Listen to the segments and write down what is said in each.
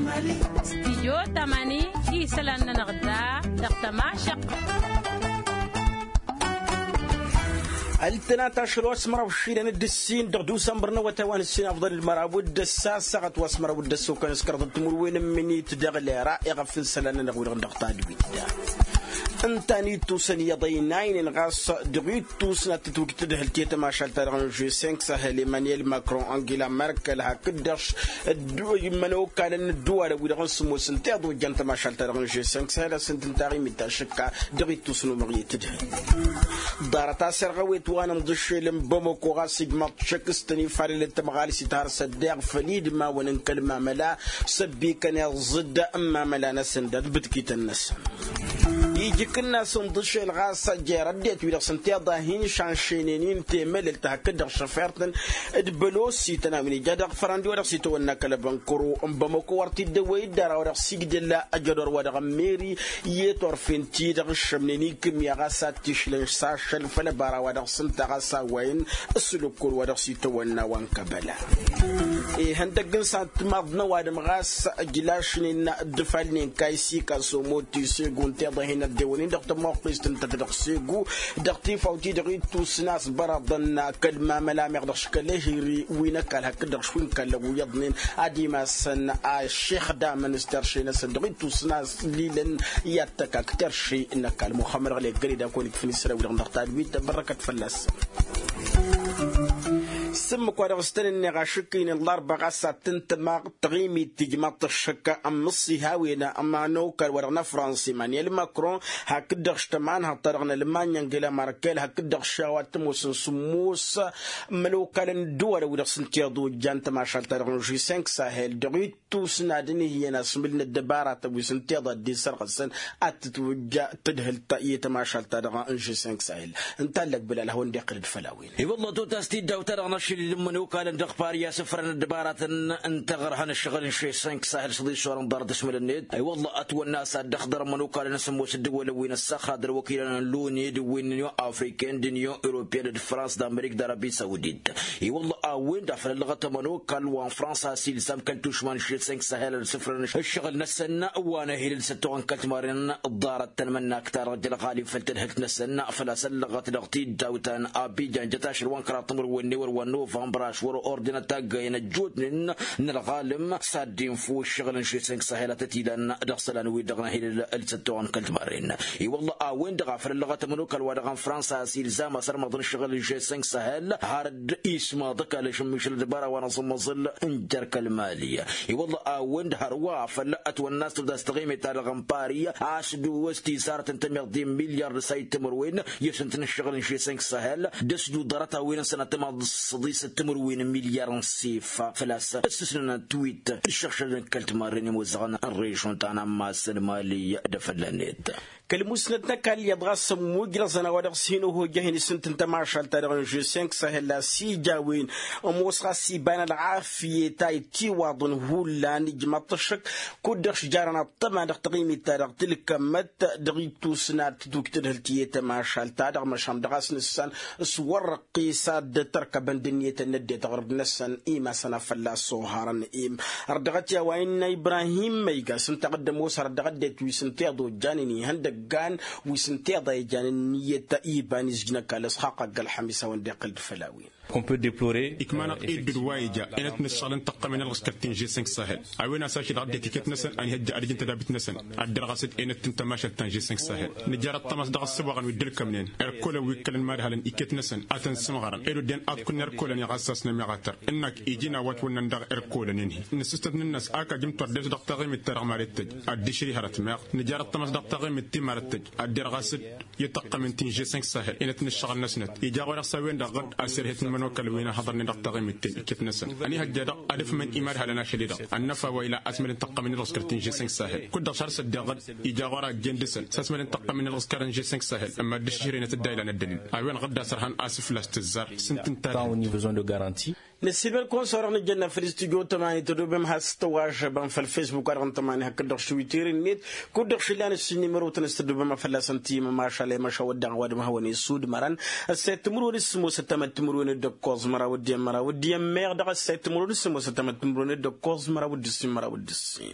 استديو تماني يسلن نغدا دقتماشق التنا تاشر واسمر وشيلن الدسين دغدو سمبرنا وتوان السين افضل المرابود الساسة واسمر ودسو كان سكرت التمر وين مني تدغلي رائغه في السلان نغوي نغطا دويدا انتاني توسن يضينين غاص دغيت توسنا تتوك تدهل تيتا ما شالتران جو 5 سهل ايمانويل ماكرون انجيلا ميركل هكدش الدو يمنو كان الدول ويدغن سمو سنتيضو جنت ما شالتران جو 5 سهل سنتنتاري ميتا شكا دغيت توسنو مغي تدهل دارتا سرغويت وانا مضش لمبومو غاسي ما تشكستني فاري للتمغالي ستار صديق فليد ما وننكلمه ملا سبي كان يزد اما ملا نسندد بدكيت الناس يجي كنا صندوق الغاصة جردت ويرق سنتيا ضاهين شانشينين تيمل التهكد شفيرتن ادبلوسي تنامني جدق فراندي ورق سيتونا كلبن كرو امبمكو ورتي دوي دارا ورق سيجدلا اجدور ورق ميري يتور فينتي دغ شمنيني كميا غاصة تشلن ساشل فلا بارا ورق سنتا غاصة وين السلوكور ورق سيتونا وانكبلا هندقن سانت مضنا وادم غاصة جلاشنين دفالنين كايسي كاسوموتي سيغون تيضهين الديوانين دقت موقيس تنتدق سيغو دقتي فوتي دغي توسناس برضنا كلمه ملامغ دشكله وينك هكذا شوين كلو يضنين اديما سن الشيخ دامن استرشينا صدقي توسناس ليلن ياتك اكثر شيء انك المخمر على قريده كونك في السر ودغ بيت بركه فلاس سم كوارغستن النغاشكين الأربعة ساتن تماغ تغيمي تجمع الشكا أم نصي هاوينا أما نوكر ورغنا فرنسي مانيال ماكرون هكذا اجتمعان هطرغنا لمانيا انجلا ماركيل هكذا شاوات موسن سموس ملوكا لندول ودرسن تيضو جانت ما شالترغن جي 5 ساهل دغيت توسنا دني هي ناس ملنا الدبارة ويسن تيضا دي سرغسن اتتوجا تدهل تأييت ما شالترغن جي 5 ساهل انتالك بلا لهون دي قرد فلاوين اي والله تو تاستي داو ترغنا لمن وكان دغبار يا سفر الدبارات انتغر هن الشغل شي 5 ساهل صدي شور دار دشمل النيد اي والله اتو الناس دخضر من وكان نسمو الدول وين السخا در وكيلنا لوني وين نيو افريكان نيو اوروبيان دي فرنسا دامريك دارابي سعوديت اي والله وين دفر اللغه منو كان وان فرنسا سيل سام كان توشمان شي 5 ساهل سفر الشغل نسنا وانا هيل ستون كتمارين الدارات تنمنا اكثر رجل غالي فلتنهك نسنا فلا سلغه دغتي داوتان ابي جانجتاش وان كراتمر ونور ونوف براش ورو اوردينا تاغين الجود من الغالم سادين فو الشغل شي 5 ساهلات تيدان دخسلان ويدغنا هيل الستون كالتمارين اي والله وين دغا في اللغه منوك الودغان فرنسا سيل زعما صار مضن الشغل شي 5 ساهل هارد اسما دكا لشمش الدباره وانا صمزل انجرك الماليه اي والله وين هروا فلات والناس تستغيم تاع الغمباريه عاشدو وستي صارت تنتمي مليار سايت مروين يسنتن الشغل شي 5 ساهل دسدو درتا وين سنه ما صديس تمر وين مليار سيف فلاس استسنا تويت الشخص اللي كلت ماريني موزغنا الريشون تاعنا ما السلماليه دفلنيت كالمسند نكال يبغى سمو جلسنا ودرسينه هو جهني سنت انت مارشال تارغن جو 5 سهل سي جاوين وموسخا سي بان العافيه تاي تي واضن هولا نجم طشك كودش جارنا طبعا تقييم تارغ تلك مت دغيتو سنات دوكتر تي مارشال تارغ مشام دغاس نسان صور قيساد تركب دنيا الندي تغرب نسان ايما سنا فلا صهارن ايم ردغت يا وين ابراهيم ميغا سنتقدم وسر دغدت ويسنتيضو جانني هند كان ويسنتي ضايجان النية تأيبان يسجنا كالس حقق الحميسة وندقل فلاوين. On peut déplorer. إكمانا إيد الوايجة إنت نشالن تقمن الغسكتين جي 5 ساهل. أوينا ساشد عدي تيكت نسن أن هدي أرجنت دابت نسن. الدراسات إنت تنتماشى تان جي 5 ساهل. نجارة تماس دغس سبعان ويدلك منين. الكل ويكلن مارهلن إكت نسن. أتن سمغران. إلو دين أتكون الكل يغسس نمغاتر. إنك إيجينا واتونا ندغ الكل ننهي. نسست الناس آكا جمت رديس دقتغي مترغ مارتج. الدشري هرت ماغ. نجارة تماس دقتغي متي مارتج. الدراسات يتقمن تين جي 5 ساهل. إنت نشغل نسنت. إجاورة سوين دغد أسرهت منوكل وين حضرني دقتغي متين كيف نسن. أني هجدا ألف من إيمار هلنا شديدا. النفا وإلى أسمل تقمن الغسكرتين جي 5 ساهل. كل دشار سدغد إجاورة جندسن. ساسمل تقمن الغسكرين جي 5 ساهل. أما دشرين تدايلان الدليل. أوين غدا سرحان آسف لاستزار. Pas au niveau de garantie. نسيب لكم صورنا الجنة في الاستوديو تماني تدوبهم هاستواج بان في الفيسبوك أرغن تماني هكذا شويتير النت كودر شلان السنين مروت نستدوب ما فلا سنتيم ما شاء الله ما شاء ودع واد ما هو نسود مران السيد مرون اسمه ستمت مرون الدكوز مرا ودي مير دغ السيد مرون اسمه ستمت مرون الدكوز مرا ودسين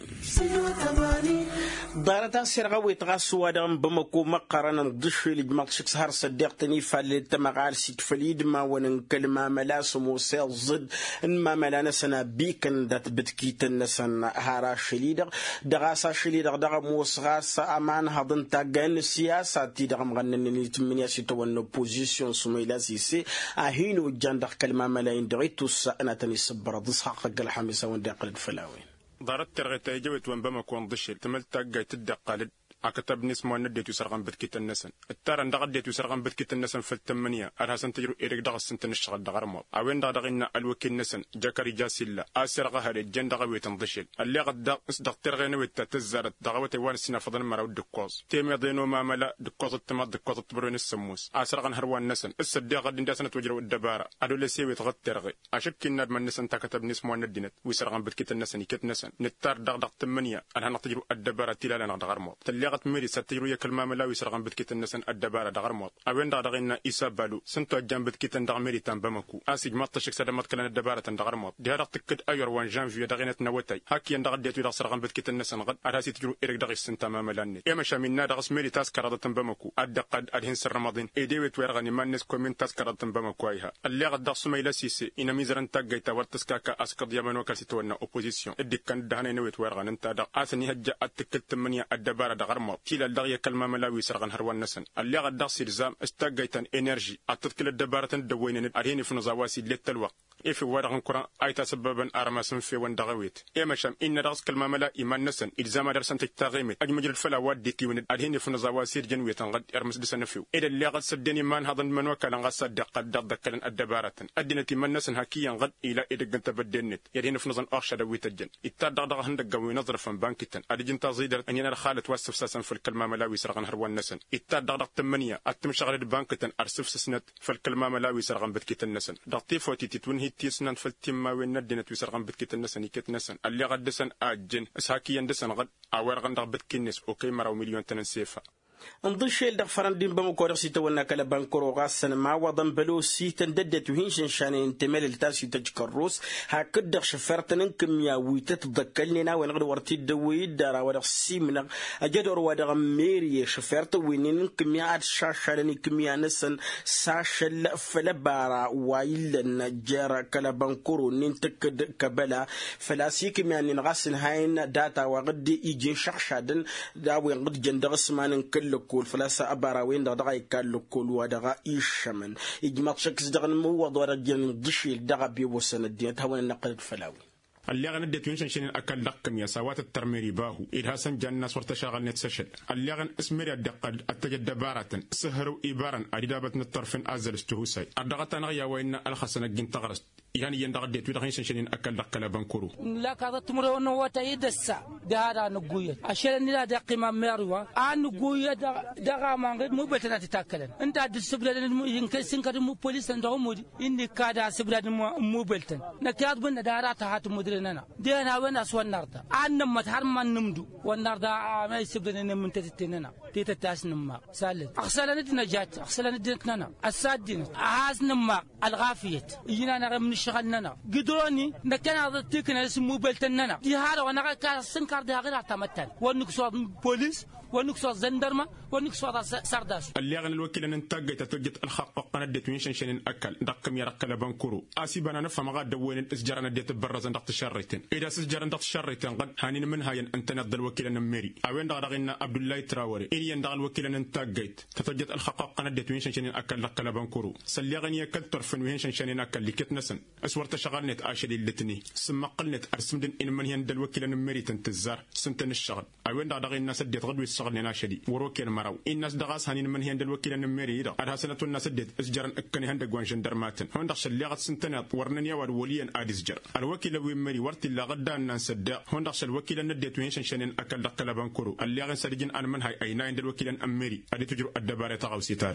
دارتا سرغوي تغسوا دم بمكو مقرنا ضش لجمع شخص هر صدقتني فلتمغال سيت فليد ما ونن كلمة ملاسم وسيل إنما ملانا سنا بيكن دات بتكيت النسن هارا شليدر دغاسا شليدر دغ موسغاس أمان هضن تاجن السياسة تيدغ مغنن نتمنى سيتوان بوزيشن سميلا سيسي أهينو جندر كلمة ملاين دريتوس أنا تاني صبر ضص حق الحميسة وندقل الفلاوين ضرت ترغيتا جوت وان بما كون ضشل تملت جاي تدقل أكتب نسمو نديت يسرغن بتكيت النسن التارن دغديت يسرغن بتكيت النسن في الثمانية أرهسن تجرو إيريك دغ السنتن الشغل دغرمو أوين دغدغينا الوكيل نسن جاكري جاسيلا أسرغ هاري جن دغوي تنضشل اللي غد دغ ترغينا ويتا تزارت دغوتي وان سنة فضل مراو دكوز تيمي ضينو ما ملا دكوز التماد دكوز التبرون السموس أسرغن هروان نسن السدي غد نداسن توجرو الدبارة أدو لسيوي تغد ترغي أشك الناد من نسن تكتب نسمو ندينت ويسرغن بتكيت النسن يكت نسن نتار دغ 8 أنا نتجرو الدبارة تيلا دغرمو ميري ستيرو يكلمة ملا ويسرغن بتكيت النسن الدبارة دغرموط أوين دغدغينا إيسا بالو سنتو جنب بتكيت دغ ميري تان بمكو أسيج مطشك سدمت كلنا الدبارة دغرموط ديارق تكد أيور وان جانفيو دغينت نوتاي هاكي دغ ديتو دغ سرغن بتكيت النسن غد أراسي تجرو إيريك دغ السنتا ما ملاني إما شامينا دغس ميري تاسكرة بمكو أدقد أدهن سر رمضان إيديوي تويرغني مانس كومين تاسكرة بمكو أيها اللي غد دغ سميلا سيسي إنا ميزرن تاقيتا ورتسكاكا أسقط يمن وكالسيتونا أوبوزيسيون إدي كان دهنا نوي تويرغن انتا دغ أسني هجا أتكد 8 الدبارة دغرموط تيلا دغ يكلمة ملاوي سرغن هروان نسن اللي غد دغ سيرزام استاقيتان إنرجي أتتكل الدبارة دوينن أرهيني في نزاواسي للتلوق إفي وارغن كران أيتا سببا أرماسن في وان دغويت إما شام إن دغس كلمة ملا إيمان نسن إلزام درسن تتاغيمت أجمجر الفلاوات ديكي ون أرهيني في نزاواسي رجنويتان غد أرمس دسن فيو إذا اللي غد سدني مان هذا من وكالان غد صدق قد دغكلن الدبارة أدينتي من نسن هكيا غد إلى إذا كنت بدنت يرهيني في نظن أخشى دويت الجن إتاد دغ هندق قوي نظر فن بانكتن أرجن تزيدر أن ينال خالد واسف ساسن في الكلمة ملاوي سرغن هروان نسن إتاد دغ 8 أتم شغل البانكتن أرسف سسنت في الكلمة ملاوي سرغن بتكيت النسن دغتيف وتي تونهي تيسنن في التيم ما وين ندنت وسرغن بتكيت النسن يكت نسن اللي غد دسن أجن اسهاكي يندسن غد أورغن دغ بتكنس أوكي مراو مليون تنسيفا انضشيل دغ فرندين بمكورق سيتونا كلا بانكورو غاسن ما وضن بلو سيتن ددت وهينشن شانين تمل التاسي تجكروس هكدغ شفرتن كميا ويتتذكلنا وين غد ورتي دوي دارا ودغ سيمنا اجدور ودغ ميري شفرت وينين كميا شاشلني كميا نسن ساشل فلبارا وايلن جرا كلا بانكورو ننتكد كبلا فلاسي كميا نغاسن هاين داتا وغد يجي شخشادن دا وين غد جندغ سمان كل لكول فلاسا أباراوين دغا يكال لكول ودغا إيشمن إجماع شكس دغا الموضوع ورجل دشيل دغا بيوسن الدين تهون نقل الفلاوي اللي غن ديت وين شنين أكل لقم يا سوات الترميري باهو إذا سن جنة صورت شغل نتسشل اللي غن اسمري الدقة أتجد دبارة سهروا إبارا أديدابة الطرف أزل استهوسي الدغة نغيا وين الخسنة جن تغرست يعني يندغ ديت وين شنين أكل لقلا بنكرو لا كذا تمر إنه وتأيد الساعة ده هذا نقويه عشان نلا دقي ما مروه عن نقويه دغا ما غير مو بتنا تتأكلن أنت عند السبلة يمكن سنكر مو بوليس عندهم مودي إني كذا سبلة مو بلتن نكاد بنا دارات هات مدرنا دينا وين أسوان نردا عن ما تحرم من نمدو والنردا ما يسبلنا من تتننا تتتاس نما سالت أخسرنا نجات أخسرنا ديننا السادين أحاس نما الغافية يجينا نرى من شغلنا قدروني نكنا هذا تكنا اسمه بلتننا دي هذا وانا كان سنكر ده غير اعتمدتن ونكسو بوليس ونكسو زندرما ونكسو سرداس اللي غن الوكيل ان انتاج تتوجد الحق قندت وين شنشن اكل دقم يركل بنكرو اسيبنا نفهم غاد وين الاسجار نديت برز ندق الشريتين اذا سجار ندق الشريتين قد هانين من هاي انت نضل الوكيل ان ميري اوين دغنا عبد الله تراوري اي يندغ الوكيل ان انتاج تتوجد الحق قندت وين شنشن اكل دقل بنكرو سلي غني يكل طرف وين شنشن اكل لكتنسن اسورت شغلنت اشدي لتني سما قلنت ارسمدن ان من يندل الوكيل ان ميري تنتزار سنتن الشغل اوين دغ الناس ديت غدوي الشغل ناشدي وروكيل مراو الناس دغاس هانين من هند الوكيل ان ميري دا ادها سنه الناس ديت اسجرن اكني هند غوان جندرماتن هون دخش اللي غد سنتنات ورنن يا وليا اديس جر الوكيل وي ميري ورتي لا غدا ان سد هون دخش الوكيل ان ديت وين شنشن اكل دقل بنكرو اللي غن سدجن ان من هاي اي ناين الوكيل ان ميري ادي تجرو الدباره تغاو سيتادا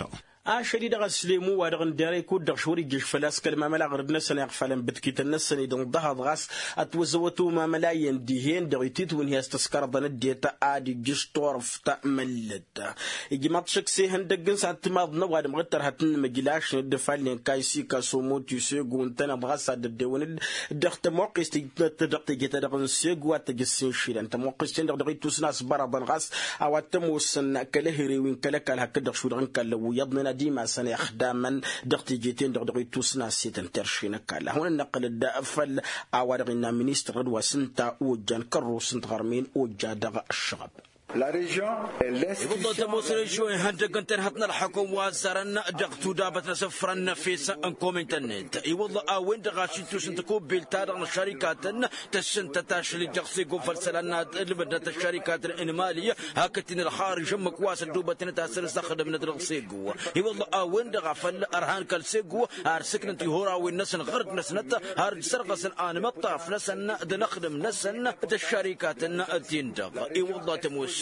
شديد غسلمو وادغن داري كود دغشوري جيش فلاس كلمة ملا غردنا سنة يقفلن بتكيت الناس يدون ضهض غاس أتوزوتو ما ملايين ديهين دغيتيت وين هي استسكار ضنديتا عادي جيش طورف تأملت يجي ماتشك سيهن دقن ساعة ماض نواد مغتر هتن مجلاش ندفعلين كايسي كاسومو تيسيقو انتنا بغاس عد الدون دغت موقس تدغت جيتا دغن سيقو تجسين شيلان تموقس دغيتو سناس برضن غاس أو تموسن كلهري وين كلكال هكذا شو دغن كلو يضنا ديما سنة خداما دغتي جيتين دغتو سنا سيتن ترشينا كالا هون النقل الدافل أوارغنا مينيستر وسنتا وجان كرو سنت غرمين وجا دغ الشغب La région est يفضل تموسر شوي هنتك انت هتنا الحكم وزارنا دغتو دابت سفرنا في انكم انترنت يوضع وين دغاشي تسنتكو بالتارغ الشركات تسنت تاشلي جقسي قفل سلانات اللي بدات الشركات الانماليه هكتن الخارج مكواس دوبتنا تاسر استخدم ندرغسيغو يوضع وين دغفل ارهان كالسيغو ارسكن انت هورا وين نسن غرد نسنت هار سرقس الان مطاف نسن نخدم نسن الشركات التندغ يوضع تموس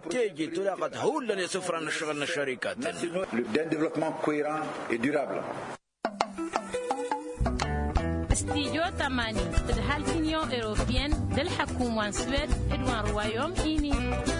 d'un développement cohérent et durable. استيجو تماني تدهال كينيون إيروبيين دل حكومة سويد إدوان روايوم إيني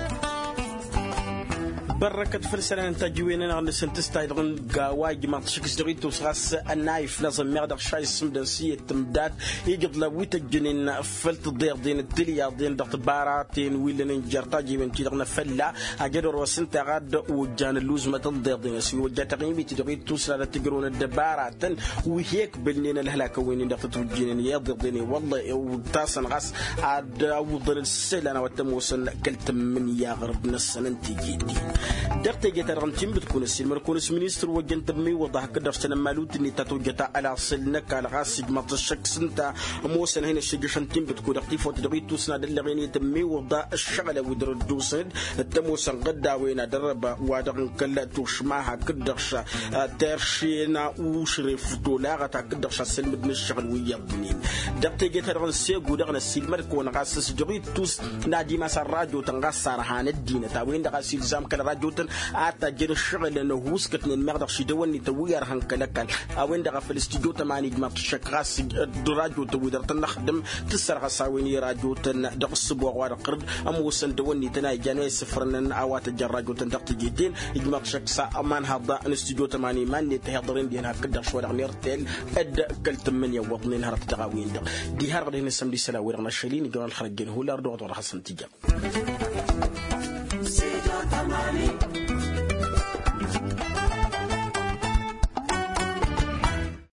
بركة فرسلان انتاجوين انا غنسن تستايدغن قاواي ما تشكس دغيتو سغاس النايف لازم ميغدر شاي سمدنسية تمداد يجد لويت الجنين فلت الضيق دين الدليا دين دغت باراتين ويلن جرتاجي من تيدغنا فلا اجدر وسنتا غاد وجان اللوز ما تضيق دين سي وجا تقيمي تدغيتو سلا تقرون الدباراتن وهيك بلنين الهلاك وين دغت توجين يضيق دين والله وتاسن غاس عاد اوضل السلانه وتموسن كلت من يا غرب نسن انت جيتي دقت جت رغنتين بتكون السلم الكونس مينستر وجنت بمي وضح كدر سنة مالوت إني تتوجت على صلنك على غاسج ما تشكس أنت موسن هنا الشجشنتين بتكون اختيف وتدريت توسنا دلغيني تمي وضع الشغلة ودر الدوسن التموسن قدا وين درب وادرن كلا توش معها كدرش ترشينا وشرف دولاغة كدرش سلم بن الشغل ويابنين دقت جت رغنسي ودرن السلم الكون غاسس دريت توس نادي مسار راديو تنغسر هان الدين تاوين دغاسي الزام كلا راديو أتا جر الشغل إنه وسكت من المغرب شدواني توير هنكلكال أوين دغ في الاستوديو تماني جمع تشكراس الراديو تويدر تنخدم تسرق ساويني راديو تن دغ الصبوا وارقرد أموسن دواني تناي جانوي سفرن أوات الراديو تن دغ تجيتين جمع تشكسا أمان هذا الاستوديو تماني من يتهضرين دينها كدر شوارع نيرتيل أد كلت من يوضني نهار تغاوين دغ دي هار غدي نسم دي سلاوير نشلين يقول الخرجين هو لا ردوا حسن تجا